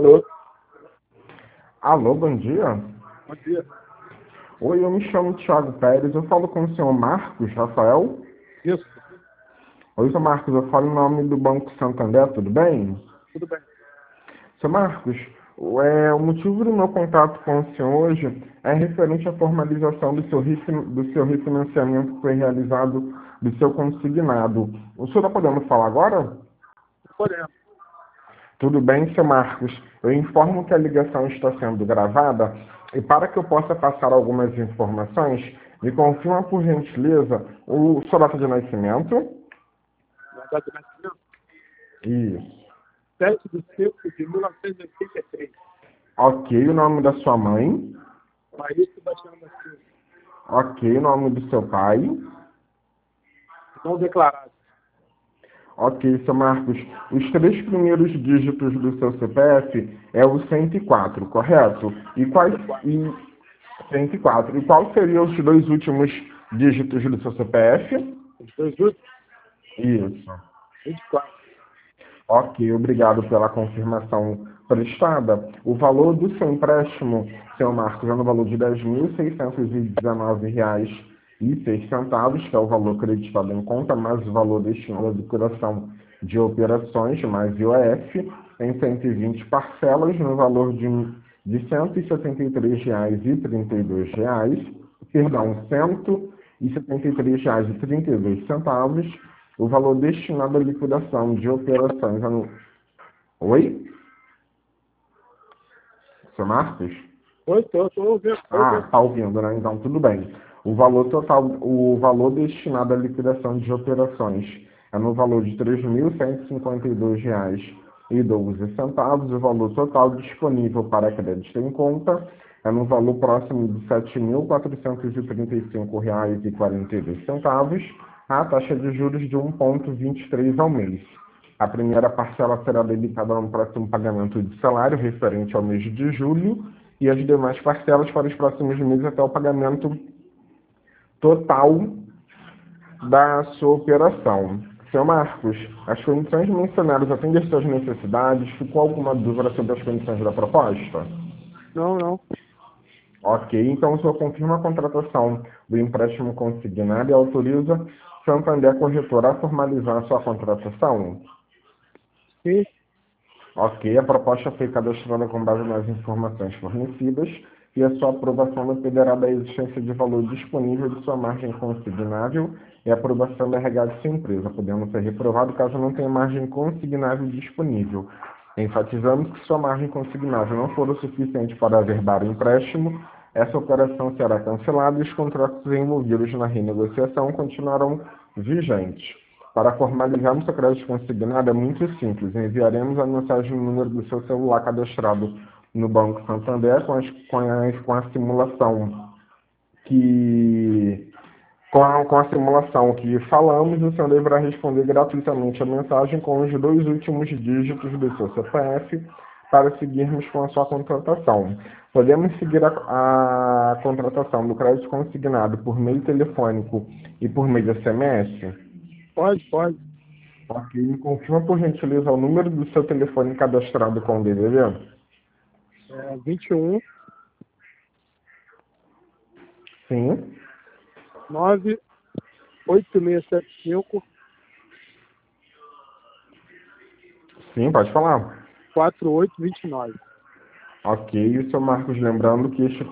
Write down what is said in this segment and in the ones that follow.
Alô? Alô, bom dia. Bom dia. Oi, eu me chamo Thiago Pérez, eu falo com o senhor Marcos Rafael. Isso, Oi, senhor Marcos, eu falo em nome do Banco Santander, tudo bem? tudo bem. Senhor Marcos, o motivo do meu contato com o senhor hoje é referente à formalização do seu refinanciamento que foi realizado do seu consignado. O senhor está podendo falar agora? Podemos. Tudo bem, seu Marcos. Eu informo que a ligação está sendo gravada e para que eu possa passar algumas informações, me confirma por gentileza sua data de nascimento. Na data de nascimento, Isso. 7 de 5 de 1983. Ok, o nome da sua mãe. País Sebastião da Silva. Ok, o nome do seu pai. Não declarado. Ok, seu Marcos. Os três primeiros dígitos do seu CPF é o 104, correto? E quais... 104. E 104. E quais seriam os dois últimos dígitos do seu CPF? Os dois últimos, Isso. 24. Ok, obrigado pela confirmação prestada. O valor do seu empréstimo, seu Marcos, é no valor de R$ 10.619,06, que é o valor creditado em conta, mais o valor destinado à liquidação de operações, mais IOF, em 120 parcelas, no valor de R$ 173,32, perdão, R$ 173,32, o valor destinado à liquidação de operações Oi? Seu Marcos? Oi, estou ouvindo. Tá ouvindo, né? Então, tudo bem. O valor total, o valor destinado à liquidação de operações é no valor de R$ 3.152,12. O valor total disponível para crédito em conta é no valor próximo de R$ 7.435,42. A taxa de juros de 1,23 ao mês. A primeira parcela será debitada no próximo pagamento de salário, referente ao mês de julho, e as demais parcelas para os próximos meses até o pagamento total da sua operação. Seu Marcos, as condições mencionadas atendem às suas necessidades? Ficou alguma dúvida sobre as condições da proposta? Não. Ok, então o senhor confirma a contratação do empréstimo consignado e autoriza Santander Corretora a formalizar a sua contratação? Sim, Ok, a proposta foi cadastrada com base nas informações fornecidas e a sua aprovação dependerá da existência de valor disponível de sua margem consignável e a aprovação da RH de sua empresa, podendo ser reprovado caso não tenha margem consignável disponível. Enfatizamos que se sua margem consignável não for o suficiente para averbar o empréstimo, essa operação será cancelada e os contratos envolvidos na renegociação continuarão vigentes. Para formalizarmos seu crédito consignado é muito simples. Enviaremos a mensagem no número do seu celular cadastrado no Banco Santander com a simulação que com a simulação que falamos, o senhor deverá responder gratuitamente a mensagem com os dois últimos dígitos do seu CPF para seguirmos com a sua contratação. Podemos seguir a contratação do crédito consignado por meio telefônico e por meio de SMS? pode. Ok, me confirma por gentileza o número do seu telefone cadastrado com o DDD? 21 Sim. 98675 Sim, pode falar. 4829. Ok, e o seu Marcos, lembrando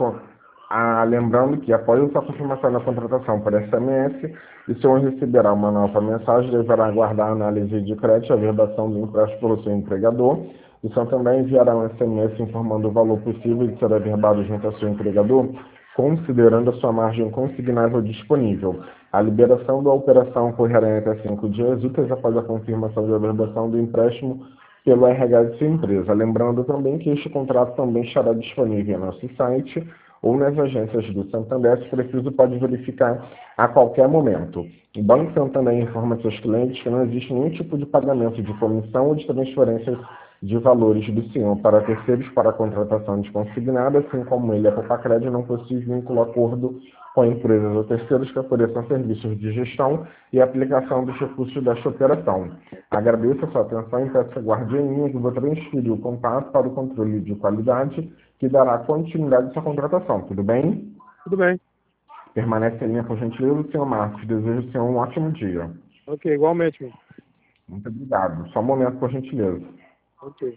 que após a sua confirmação da contratação por SMS, o senhor receberá uma nova mensagem, deverá aguardar a análise de crédito e a verbação do empréstimo pelo seu empregador. O senhor também enviará um SMS informando o valor possível de ser averbado junto ao seu empregador, considerando a sua margem consignável disponível. A liberação da operação ocorrerá em até 5 dias úteis após a confirmação de averbação do empréstimo pelo RH de sua empresa. Lembrando também que este contrato também estará disponível em nosso site ou nas agências do Santander, se preciso pode verificar a qualquer momento. O Banco Santander informa seus clientes que não existe nenhum tipo de pagamento de comissão ou de transferência de valores do senhor para terceiros para a contratação de consignado, assim como ele, a Popacred, não possui vínculo acordo com empresas ou terceiros que ofereçam serviços de gestão e aplicação dos recursos desta operação. Agradeço a sua atenção e peço que aguarde em linha que vou transferir o contato para o controle de qualidade, que dará continuidade à sua contratação. Tudo bem? Tudo bem. Permanece em linha, por gentileza, senhor Marcos. Desejo ao senhor um ótimo dia. Ok, igualmente, meu. Muito obrigado. Só um momento, por gentileza. Ok.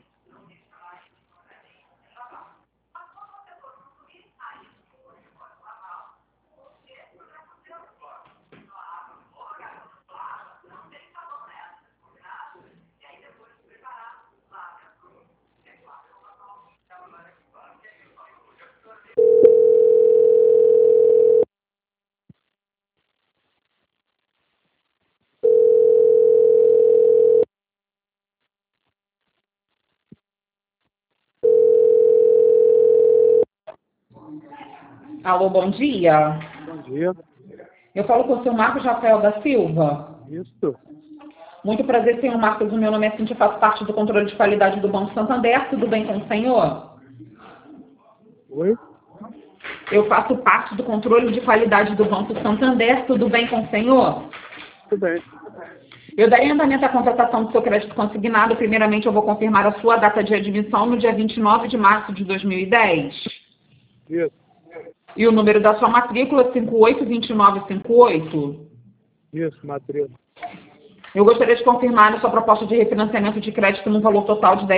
Alô, bom dia. Bom dia. Eu falo com o senhor Marcos Rafael da Silva. Isso. Muito prazer, senhor Marcos. O meu nome é Cíntia, faço parte do controle de qualidade do Banco Santander. Tudo bem com o senhor? Oi? Eu faço parte do controle de qualidade do Banco Santander. Tudo bem com o senhor? Tudo bem. Eu darei andamento à contratação do seu crédito consignado. Primeiramente, eu vou confirmar a sua data de admissão no dia 29 de março de 2010. Isso. E o número da sua matrícula, 582958. Isso, matrícula. Eu gostaria de confirmar a sua proposta de refinanciamento de crédito no valor total de R$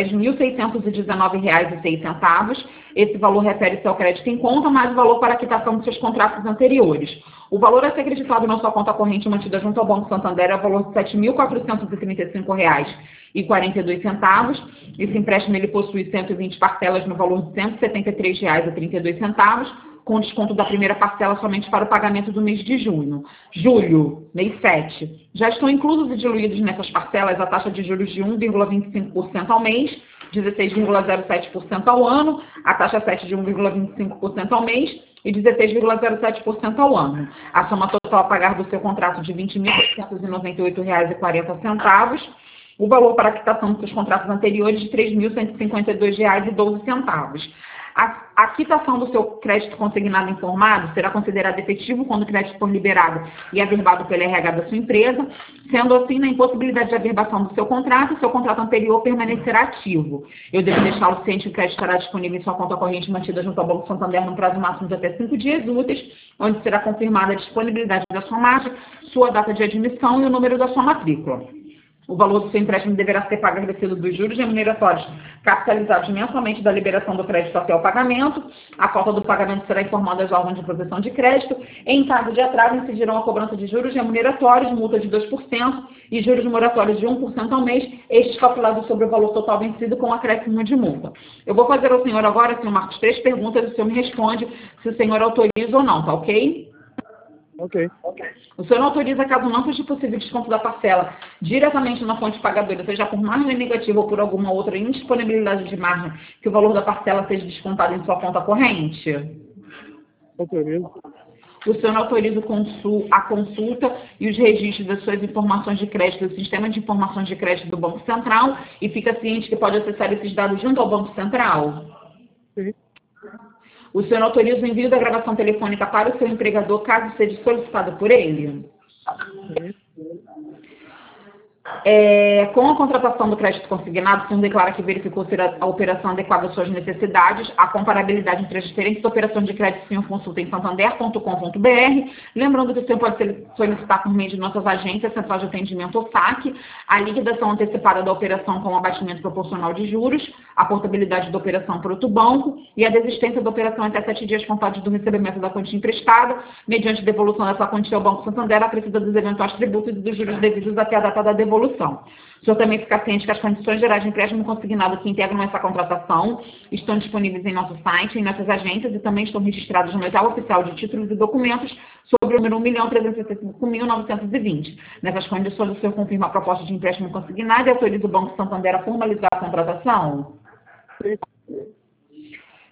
10.619,06. Esse valor refere-se ao crédito em conta, mais o valor para a quitação dos seus contratos anteriores. O valor a ser acreditado na sua conta corrente mantida junto ao Banco Santander é o valor de R$ 7.435,42. Esse empréstimo ele possui 120 parcelas no valor de R$ 173,32, com desconto da primeira parcela somente para o pagamento do mês de junho. Julho, mês 7. Já estão inclusos e diluídos nessas parcelas a taxa de juros de 1,25% ao mês, 16,07% ao ano, a taxa 7 de 1,25% ao mês e 16,07% ao ano. A soma total a pagar do seu contrato de R$ 20.898,40. O valor para a quitação dos seus contratos anteriores de R$ 3.152,12. A quitação do seu crédito consignado informado será considerado efetivo quando o crédito for liberado e averbado pela RH da sua empresa. Sendo assim, na impossibilidade de averbação do seu contrato anterior permanecerá ativo. Eu devo deixá-lo ciente que o crédito estará disponível em sua conta corrente mantida junto ao Banco Santander no prazo máximo de até 5 dias úteis, onde será confirmada a disponibilidade da sua margem, sua data de admissão e o número da sua matrícula. O valor do seu empréstimo deverá ser pago acrescido dos juros remuneratórios capitalizados mensalmente da liberação do crédito até o pagamento. A falta do pagamento será informada aos órgãos de proteção de crédito. Em caso de atraso, incidirão a cobrança de juros remuneratórios, multa de 2% e juros moratórios de 1% ao mês, estes calculados sobre o valor total vencido com acréscimo de multa. Eu vou fazer ao senhor agora, senhor Marcos, 3 perguntas e o senhor me responde se o senhor autoriza ou não, tá ok? Ok. O senhor não autoriza, caso não seja possível desconto da parcela diretamente na fonte pagadora, seja por margem negativa ou por alguma outra indisponibilidade de margem, que o valor da parcela seja descontado em sua conta corrente? Autorizo. O senhor não autoriza a consulta e os registros das suas informações de crédito do Sistema de Informações de Crédito do Banco Central e fica ciente que pode acessar esses dados junto ao Banco Central? Sim. O senhor autoriza o envio da gravação telefônica para o seu empregador, caso seja solicitado por ele? Sim. Com a contratação do crédito consignado, o senhor declara que verificou ser a operação adequada às suas necessidades. A comparabilidade entre as diferentes operações de crédito, o senhor consulta em santander.com.br. Lembrando que o senhor pode solicitar por meio de nossas agências, Central de Atendimento ou SAC, a liquidação antecipada da operação com abatimento proporcional de juros, a portabilidade da operação para outro banco e a desistência da operação até 7 dias contados do recebimento da quantia emprestada, mediante devolução dessa quantia ao Banco Santander, acrescida dos eventuais tributos e dos juros devidos até a data da devolução. O senhor também fica ciente que as condições gerais de empréstimo consignado que integram essa contratação estão disponíveis em nosso site, em nossas agências e também estão registrados no Edital Oficial de Títulos e Documentos sobre o número 1.365.920. Nessas condições, o senhor confirma a proposta de empréstimo consignado e autoriza o Banco Santander a formalizar a contratação? Sim.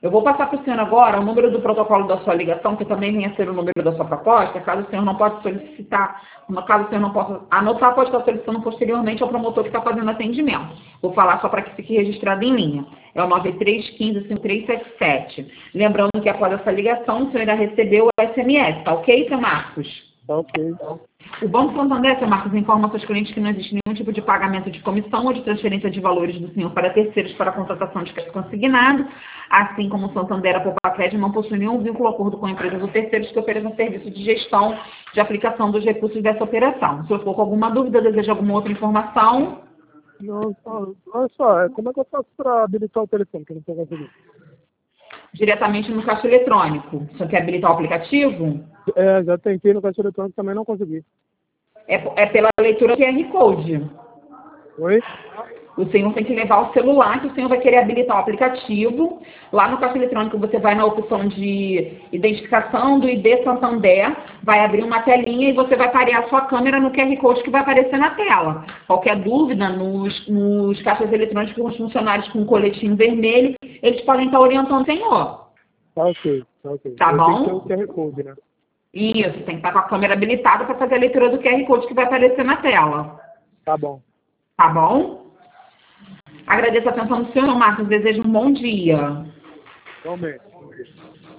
Eu vou passar para o senhor agora o número do protocolo da sua ligação, que também vem a ser o número da sua proposta, caso o senhor não possa solicitar, caso o senhor não possa anotar, pode estar solicitando posteriormente ao promotor que está fazendo atendimento. Vou falar só para que fique registrado em linha. É o 9315-5377. Lembrando que após essa ligação, o senhor irá receber o SMS, tá ok, seu Marcos? Tá ok. O Banco Santander, seu Marcos, informa aos seus clientes que não existe nenhum tipo de pagamento de comissão ou de transferência de valores do senhor para terceiros para a contratação de crédito consignado, assim como o Santander, a Poupa-Crédito, não possui nenhum vínculo ou acordo com empresas ou terceiros que ofereçam serviço de gestão de aplicação dos recursos dessa operação. Se eu for com alguma dúvida, deseja alguma outra informação? Não, olha só, como é que eu faço para habilitar o telefone, que eu não estou conseguindo? Diretamente no caixa eletrônico. O senhor quer habilitar o aplicativo? Já tentei no caixa eletrônico, também não consegui. É pela leitura QR Code. Oi? O senhor tem que levar o celular, que o senhor vai querer habilitar o aplicativo. Lá no caixa eletrônico você vai na opção de identificação do ID Santander, vai abrir uma telinha e você vai parear a sua câmera no QR Code que vai aparecer na tela. Qualquer dúvida, nos caixas eletrônicos, os funcionários com coletinho vermelho, eles podem estar orientando o senhor. Tá ok, tá ok. Tá Eu bom? tenho que ter o QR Code, né? Isso, tem que estar com a câmera habilitada para fazer a leitura do QR Code que vai aparecer na tela. Tá bom. Tá bom? Agradeço a atenção do senhor, Marcos. Desejo um bom dia. Realmente.